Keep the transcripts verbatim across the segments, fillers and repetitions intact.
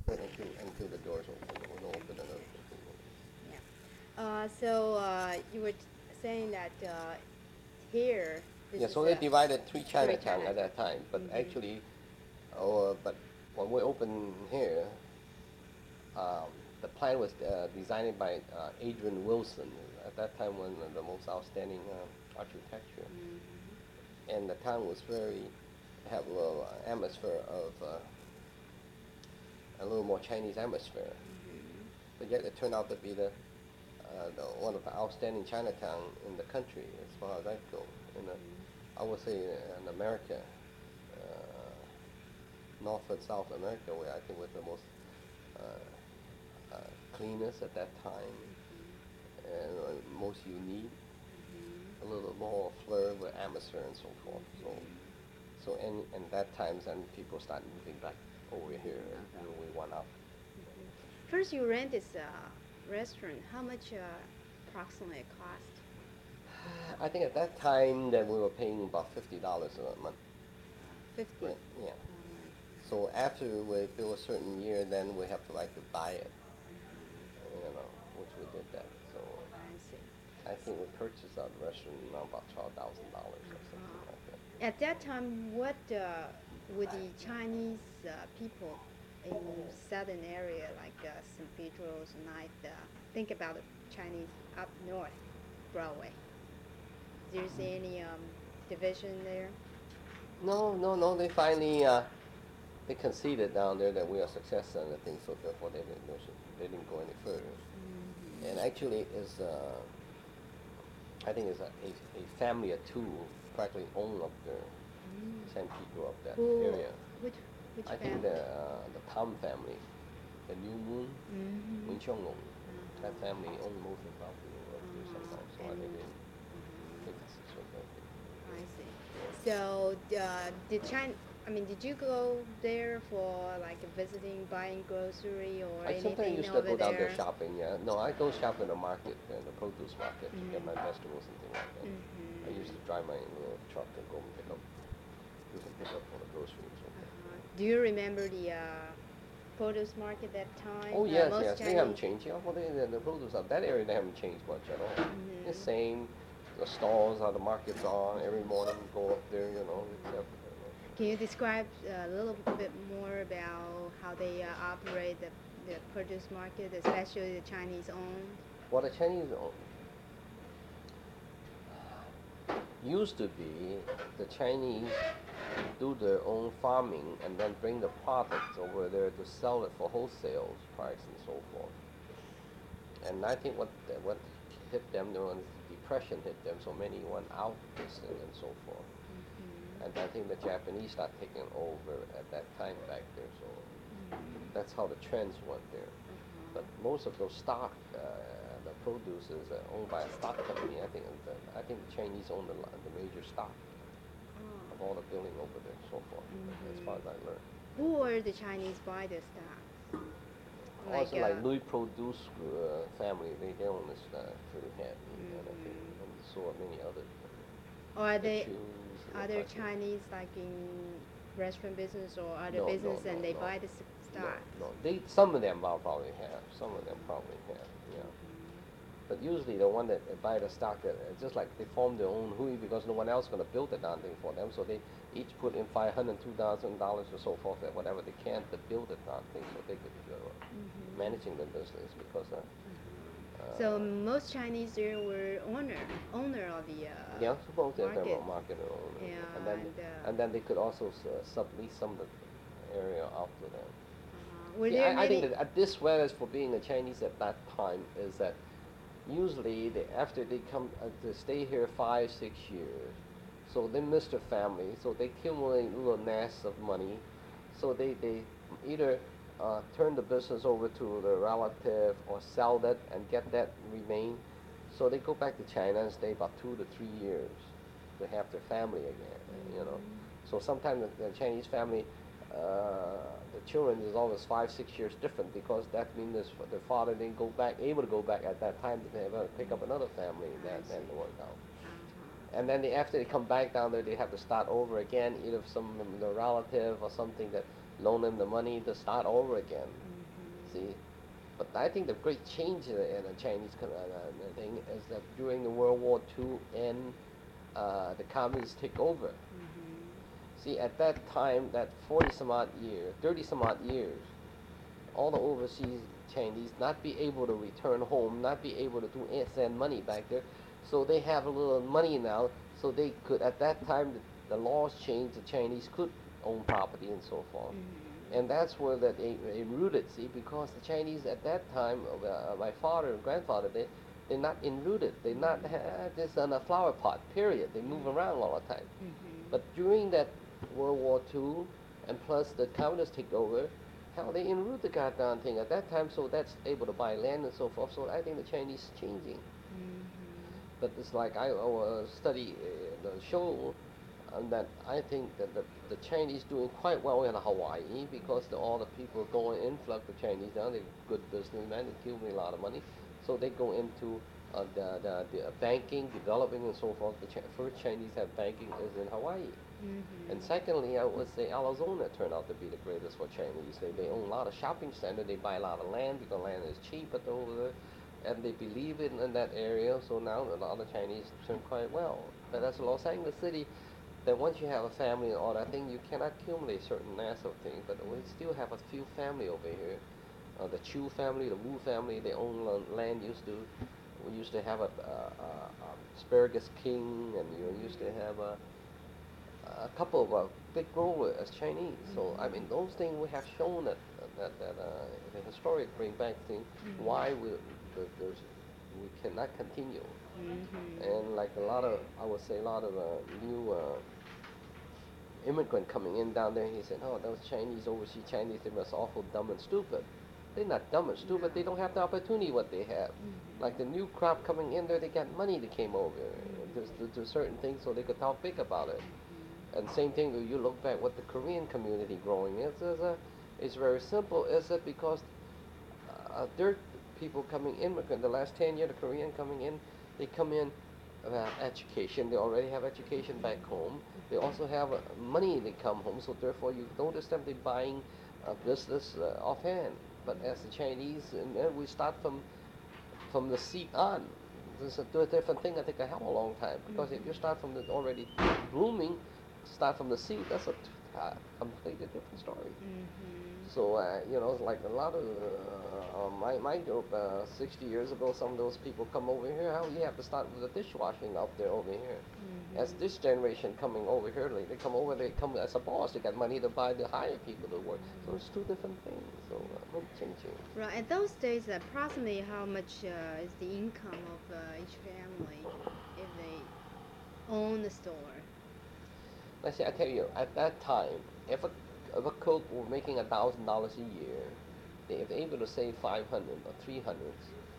until, until the doors open. We don't open another fifteen minutes. Yeah. Uh, so uh, you were t- saying that uh, here this Yeah, is so they a divided three three Chinatown at Chinatown. that time, but Mm-hmm. actually, uh, but when we opened here, um, the plan was uh, designed by uh, Adrian Wilson. At that time, one of the most outstanding uh, architecture, Mm-hmm. and the town was very have a little uh, atmosphere of uh, a little more Chinese atmosphere. Mm-hmm. But yet, it turned out to be the, uh, the one of the outstanding Chinatown in the country, as far as I go. In the, I would say uh, in America, uh, North and South America, where I think was the most uh, uh, cleanest at that time and uh, most unique, a little more flair with atmosphere and so forth. So, so and and that times then people start moving back over here, and you know, we went up. First, you rent this uh, restaurant. How much uh, approximately it cost? I think at that time that we were paying about fifty dollars a month, Fifty. right? Yeah. So after we fill a certain year, then we have to like to buy it, you know, which we did that. So I see. I think we purchased our restaurant around about twelve thousand dollars or something like that. At that time, what uh, would the Chinese uh, people in southern area like uh, Saint Peter's might uh, think about the Chinese up north Broadway? Do you see any um, division there? No, no, no. They finally uh, they conceded down there that we are successful and things, so therefore they didn't, they didn't go any further. And actually, is uh, I think it's a, a, a family of two practically own up there, San Pedro up that Who? area. Which which I think family? the uh, the Tom family, the New Moon, Mm-hmm. Wing Chong Long, that Uh-huh. family own most of the property up there somehow. So Uh-huh. I think And they think it's so that I see. So, uh, did China? I mean, did you go there for like visiting, buying grocery or I sometimes anything used to over go down there there? shopping. Yeah, no, I go shop in the market, in the produce market, to get my Mm-hmm. vegetables and things like that. I used to drive my little truck and go and pick up, do some pick up for the grocery and so forth. Uh-huh. Do you remember the uh, produce market that time? Oh Uh, yes, most yes, they haven't Chinese. changed. Yeah, well, they, the, the produce of that area they haven't changed much at all. The Mm-hmm. same, the stalls, how the markets are. Every morning go up there, you know. Except, Can you describe uh, a little bit more about how they uh, operate the, the produce market, especially the Chinese owned? well, the Chinese used to be the Chinese do their own farming and then bring the products over there to sell it for wholesale price and so forth. And I think what what hit them when the depression hit them, so many went out business and so forth. And I think the Japanese started taking over at that time back there. So that's how the trends went there. But most of those stock, uh, the produce is uh, owned by a stock company. I think the, I think the Chinese own the, the major stock of all the building over there and so forth, as far as I learned. Who are the Chinese buy the stocks? Like, Also, uh, like Louis Produce uh, family, they, they own this uh, pretty heavy, and I think and so are many other or are the they shoes. other Chinese like in restaurant business or other No, no, business no, and they no, buy the no, stock? no. They some of them will probably have, some of them probably have, yeah. But usually the one that buy the stock, uh, it's just like they form their own hui because no one else going to build the darn thing for them. So they each put in five hundred, two thousand dollars or so forth, or whatever they can to build the darn thing, so they could uh, managing the business because. Uh, So uh, most Chinese there were owner owner of the uh, yeah, suppose they're market. market own, and Yeah, then and uh, and then they could also uh, sublease some of the area out to them. uh, were See, there I, I think many? that at this whereas for being a Chinese at that time is that usually they, after they come uh, to stay here five, six years, so they miss their family, so they accumulate little nests of money, so they, they either uh, turn the business over to the relative or sell that and get that remain. So they go back to China and stay about two to three years to have their family again, you know. So sometimes the, the Chinese family, uh, the children is always five, six years different because that means this, the father didn't go back, able to go back at that time to have, uh, pick up another family that that work out. And then they, after they come back down there, they have to start over again, either some the relative or something that loan them the money to start over again. See, but I think the great change in in the Chinese co- uh, uh, thing is that during the World War Two and uh, the communists take over. Mm-hmm. See, at that time, that forty some odd years, thirty some odd years, all the overseas Chinese not be able to return home, not be able to do eh, send money back there, so they have a little money now, so they could at that time the, the laws changed, the Chinese could own property and so forth, Mm-hmm. and that's where that it, it rooted. See, because the Chinese at that time, uh, my father and grandfather, they they're not enrooted, they're not uh, just on a flower pot. Period. They move around all the time. Mm-hmm. But during that World War Two, and plus the communists take over, hell, they enroot the goddamn thing at that time, so that's able to buy land and so forth. So I think the Chinese changing. Mm-hmm. But it's like I uh, study uh, the show, and that I think that the, the Chinese doing quite well in Hawaii because the, all the people going influx the Chinese down. They're good businessmen. They give me a lot of money, so they go into uh, the, the, the banking, developing, and so forth. The Ch- first Chinese have banking is in Hawaii. Mm-hmm. And secondly, I would say Arizona turned out to be the greatest for Chinese. They, they own a lot of shopping centers. They buy a lot of land because land is cheap at over there, and they believe in, in that area. So now a lot of Chinese turn quite well. But as Los Angeles City, that once you have a family and all that thing, you cannot accumulate certain massive things. But we still have a few family over here. Uh, the Chu family, the Wu family, they own la- land. Used to, we used to have a, a, a, a asparagus king, and you used to have a a couple of uh, big growers as Chinese. So I mean, those things we have shown that that, that uh, the historic bring back thing Mm-hmm. why we the, there's, we cannot continue. Mm-hmm. And like a lot of, I would say a lot of uh, new uh, immigrant coming in down there, he said, oh, those Chinese, overseas Chinese, they must awful dumb and stupid. They're not dumb and stupid. They don't have the opportunity what they have. Mm-hmm. Like the new crop coming in there, they got money that came over to, to, to certain things, so they could talk big about it. And same thing, when you look back what the Korean community growing is, is a, it's very simple. Is it because uh, there people coming in, because the last ten years, the Korean coming in, they come in uh, education. They already have education back home. They also have uh, money they come home, so therefore you notice them they buying uh, business uh, offhand. But as the Chinese, and then we start from from the seed on. This is a different thing. I think a hell of a long time because if you start from the already blooming, start from the seed, that's a t- uh, completely different story. Mm-hmm. So uh, you know, it's like a lot of uh, uh, my my group uh, sixty years ago. Some of those people come over here. How you have to start with the dishwashing out there over here. Mm-hmm. As this generation coming over here, like, they come over, they come as a boss. They got money to buy the hire people to work. So it's two different things. So uh, it's changing. Right. At those days, approximately how much uh, is the income of uh, each family if they own the store? Let's say I tell you, at that time, if a if a cook were making a thousand dollars a year, they if they're able to save five hundred or three hundred,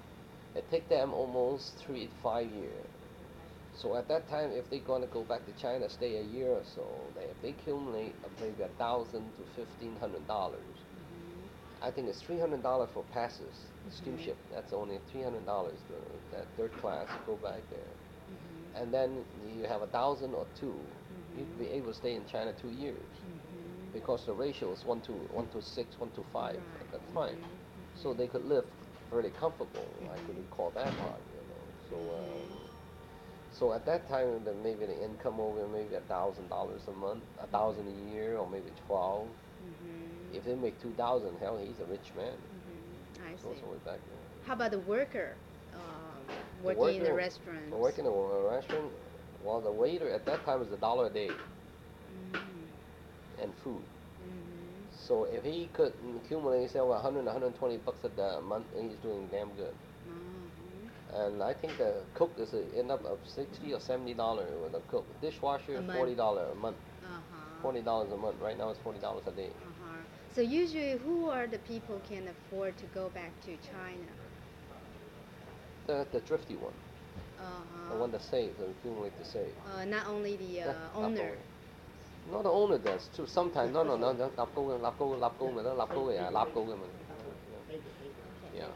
it take them almost three to five years. So at that time, if they're going to go back to China, stay a year or so, they, if they accumulate uh, maybe a thousand to fifteen hundred dollars, Mm-hmm. I think it's three hundred dollars for passes, the Mhm. steamship. That's only three hundred dollars. That third class go back there, Mm-hmm. and then you have a thousand or two. Mhm. You'd be able to stay in China two years Mm-hmm. because the ratio is one to one to six, one to five Right. at that time. Mhm. So they could live very comfortable. I Mhm. could recall that part, you know. So. Um, Mhm. So at that time, then maybe the income over maybe a thousand dollars a month, a thousand a year, or maybe twelve. Mhm. If they make two thousand, hell, he's a rich man. Mhm. I So see. so way back there. How about the worker um, The working in the worker- restaurant? Working in a restaurant, well, the waiter at that time was a dollar a day Mm-hmm. and food. Mm-hmm. So if he could accumulate, say, one hundred, one hundred twenty bucks a da- month, he's doing damn good. Mm-hmm. And I think the cook is a, end up of sixty or seventy dollars with a cook. Dishwasher, A month. forty dollars a month. Uh-huh. Forty dollars a month. Right now it's forty dollars a day. Uh-huh. So usually, who are the people can afford to go back to China? The the thrifty one. Uh-huh. The one that saves and accumulate to save. Uh, not only the uh, Yeah, owner. No, the owner does too. Sometimes, no, no, no, no, lắp câu, lắp câu, lắp câu mà nó lắp câu à, lắp câu mà. Yeah.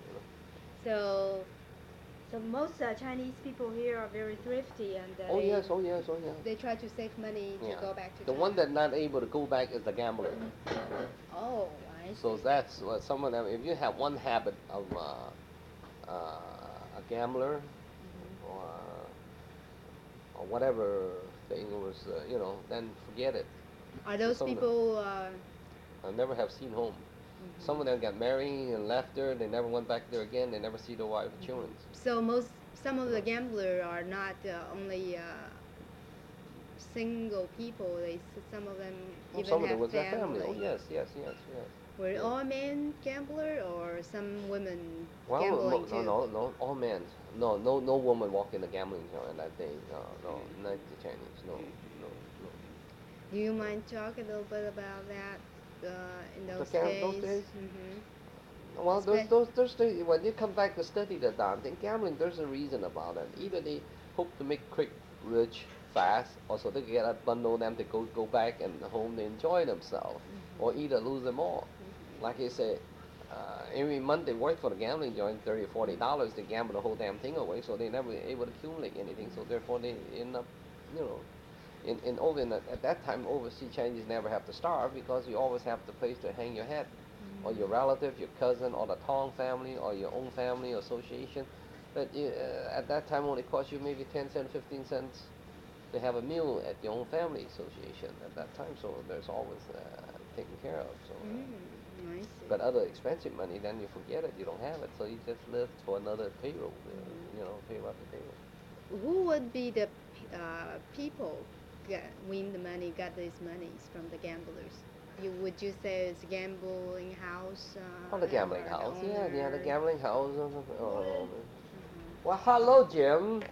So, so most uh, Chinese people here are very thrifty, and uh, Oh they, yes, oh yes, oh yes. they try to save money to Yeah. go back to The China. one that not able to go back is the gambler. Oh, I I So see. that's what some of them. If you have one habit of uh, uh, a gambler Hmm. or or whatever thing was, uh, you know, then forget it. Are So those some of them people? Uh, I never have seen home. Some of mhm. them got married and left her. They never went back there again. They never see their wife or Mhm. children. So most some of You the know. gambler are not uh, only uh, single people. They s- some of them Well, even some of them have was their family. Oh family. yes, yes, yes, yes, Were yes. all men gambler or some women Well, gambling mo- no, too? no, no, all men. No, no, no woman walked in the gambling joint that day. No, no, not Mhm. the Chinese. No, no, no. Do you mind talk a little bit about that uh, in The those gam- those days? days. Mm-hmm. Well, those, Espe- those, those days, when you come back to study the damn thing, gambling, there's a reason about it. Either they hope to make quick, rich, fast, or so they get a bundle them to go go back and home to enjoy themselves, or Mhm. either lose them all. Mhm. Like I said, uh, every month they work for the gambling joint, thirty or forty dollars. They gamble the whole damn thing away, so they never able to accumulate anything. So therefore, they end up, you know, in in over in the, at that time, overseas Chinese never have to starve because you always have the place to hang your hat, or your relative, your cousin, or the Tong family, or your own family association. But you, uh, at that time, only cost you maybe ten cents, fifteen cents to have a meal at your own family association at that time. So there's always uh, taken care of. So. Uh, Mm, I see. but other expensive money, then you forget it. You don't have it, so you just live for another payroll. Uh, you Mhm. know, payroll after payroll. Who would be the p- uh, people get, win the money, got these monies from the gamblers? You would you say it's gambling house Oh, the uh, gambling or the house. Yeah, yeah, the owner? gambling house. Uh, oh, Uh-huh. well, hello, Jim.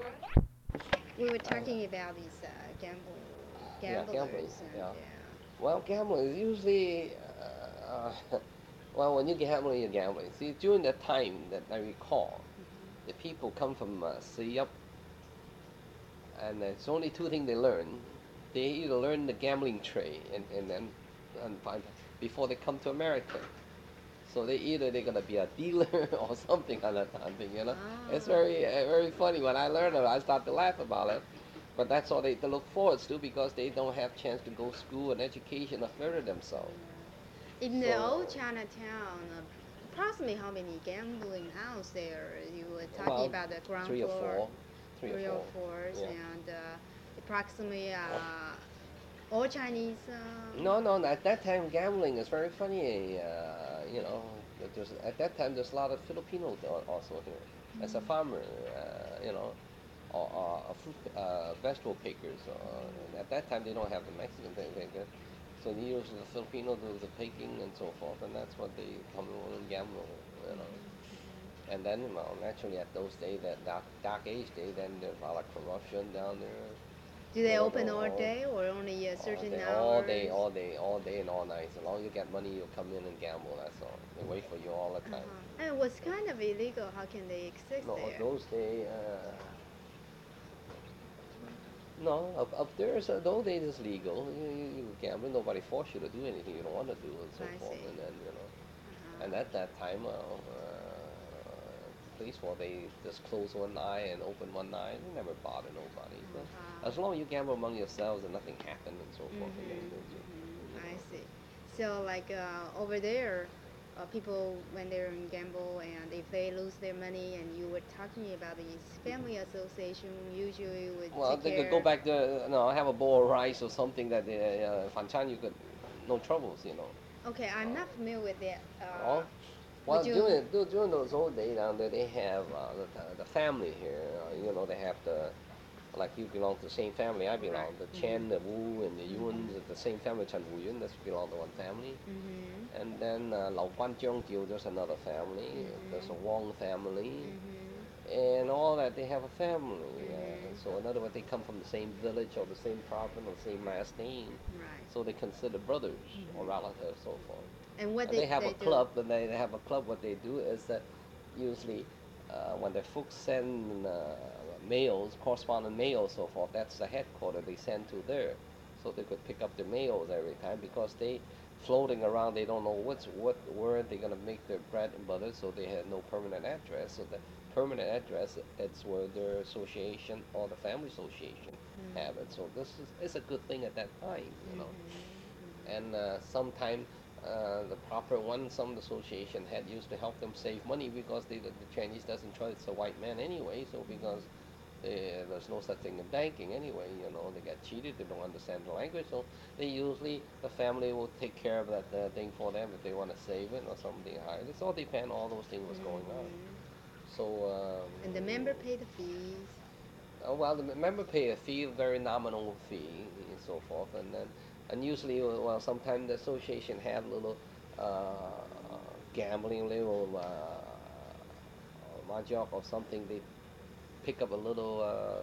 We were Uh, talking about these uh, gamble yeah, gambling. gamblers and Yeah. uh, Well, gambling is usually. Uh, well, when you gamble, you're gambling. See, during that time that I recall, the people come from uh, Siyap, and it's only two things they learn. They either learn the gambling trade and, and then and find before they come to America. So they either they're gonna be a dealer or something on that kind of thing, you know. It's ah. very uh, very funny when I learned it. I start to laugh about it, but that's all they, they look forward to because they don't have chance to go school and education or further themselves. Yeah. In the So, old Chinatown, uh, approximately how many gambling house there? You were talking well, about the ground three or floor, four, three or three or four, four, yeah. and uh, approximately uh, all Chinese. Uh, No, no, at that time gambling is very funny. Uh, you know, that there's at that time there's a lot of Filipinos al- also here. As a farmer, uh, you know, or, or a fruit, uh, vegetable pickers. Uh, and at that time they don't have the Mexican thing, thing uh, so they use the Filipino do the picking and so forth, and that's what they come and gamble. You know. And then, well, naturally at those days, that dark, dark age day, then there's a lot of corruption down there. do You they know, the, open all all, day or only a all certain day, all day, hours? all day, all day, and all night. As long as you get money, you'll come in and gamble. That's all. They wait for you all the time. Uh-huh. And it was kind of illegal. How can they exist No, there? those days, uh, no, up, up there, so those days it's legal. You, you, you gamble. Nobody force you to do anything you don't want to do, and so I forth. see. And then, you know, and Uh-huh. at that time, well, uh, police, well, they just close one eye and open one eye. They never bother nobody. So Uh-huh. as long as you gamble among yourselves and nothing happened and so forth, and then, Mhm. you Mhm. I know. see. So like uh, over there, uh, people when they're in gamble and if they lose their money and you were talking about these family association usually would Well, take they could go care. back to, you know, have a bowl of rice or something that they, uh, Fanchan, you could, no troubles, you know. Okay, I'm not familiar with that. Uh, Oh, would well, you? during du- during those old days down there, they have uh, the, the the family here. Uh, you know, they have the like you belong to the same family I Right. belong. The Mhm. Chen, the Wu, and the Yuns, Mhm. the same family. Chen Wu Yun, that's belong to one family. Mhm. And then uh, Lao Guan Jiang Jiu, there's another family. There's a Mhm. Wang family, Mhm. and all that they have a family. Uh, Mhm. so in other words, they come from the same village or the same province or the same last name. Right. So they consider brothers or Mhm. relatives, so forth. And what And did they have a they do? club, and they, they have a club. What they do is that usually uh, when the folks send uh, mails, correspondent mail, so forth, that's the headquarters they send to there, so they could pick up the mails every time because they floating around. They don't know what's what where they're gonna make their bread and butter, so they have no permanent address. So the permanent address it's where their association or the family association Mhm. have it. So this is it's a good thing at that time, you know. Mhm. And uh, sometime uh, the proper one. Some association had used to help them save money because they, the, the Chinese doesn't trust the white man anyway. So because they, there's no such thing in banking anyway, you know, they get cheated. They don't understand the language, so they usually the family will take care of that uh, thing for them if they want to save it or something higher. It's all depend all those things what's going on. So. Um, And the member pay the fees. Uh, well, the member pay a fee, very nominal fee, and so forth, and then, and usually, uh, well, sometimes the association have little uh, gambling, little uh, mahjong or something. They pick up a little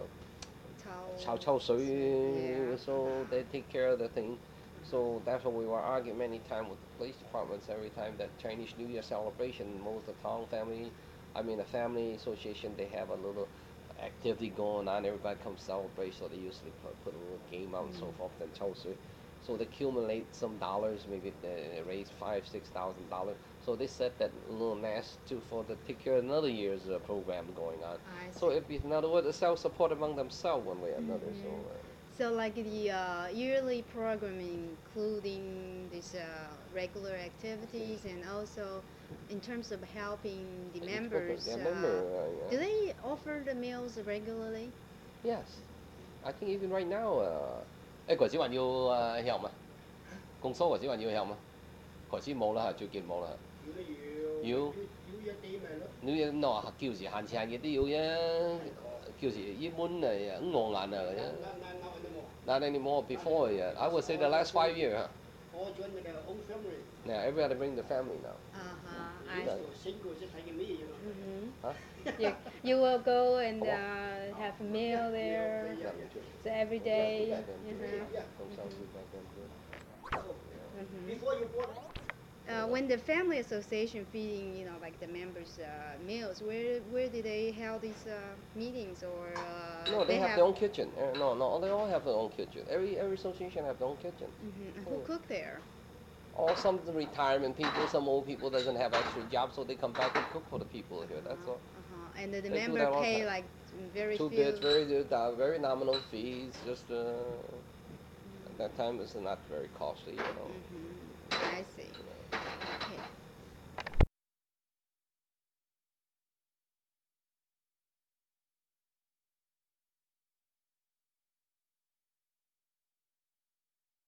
uh, chao chao sui, Yeah. so Uh-huh. they take care of the thing. So that's what we were arguing many times with the police departments. Every time that Chinese New Year celebration, most of the town family, I mean the family association, they have a little activity going on. Everybody comes celebrate, so they usually put, put a little game out and so forth. Then Chelsea, so they accumulate some dollars, maybe they raise five, six thousand dollars. So they set that little nest to for the take care of another year's uh, program going on. I So see. it be in other words, a self-support among themselves one way or another. So. Mhm. Uh, So like the uh, yearly program including these uh, regular activities and also in terms of helping the each members, yeah, uh, member, uh, do yeah. they offer the meals regularly? Yes, I think even right now, uh, 誒嗰時還要誒向嘛，公司嗰時還要向嘛，嗰時冇啦，最近冇啦。要你要喏叫時限時限嘅都要啫，叫時一般誒五我眼啊嘅啫。Not anymore. Before, yeah, I would say the last five years. Huh? Yeah, everybody bring the family now. Uh-huh. I Yeah. Mhm. Huh? you, you will go and uh, have a meal there. Yeah. So every day. Yeah, back then, Mhm. yeah, from South Sea back then, good. Mhm. Uh, when the family association feeding, you know, like the members' uh, meals, where where did they held these uh, meetings or? Uh, No, they, have, their own kitchen. Uh, no, no, they all have their own kitchen. Every every association have their own kitchen. Mhm. Who Yeah. cook there? Or some of the retirement people, some old people doesn't have extra jobs, so they come back and cook for the people here. That's all. Uh-huh. And the, the They do member that all the pay time. like very Two few. bits, very good, uh, very nominal fees. Just uh, at that time, it's not very costly, you know. Mhm. I see. Okay.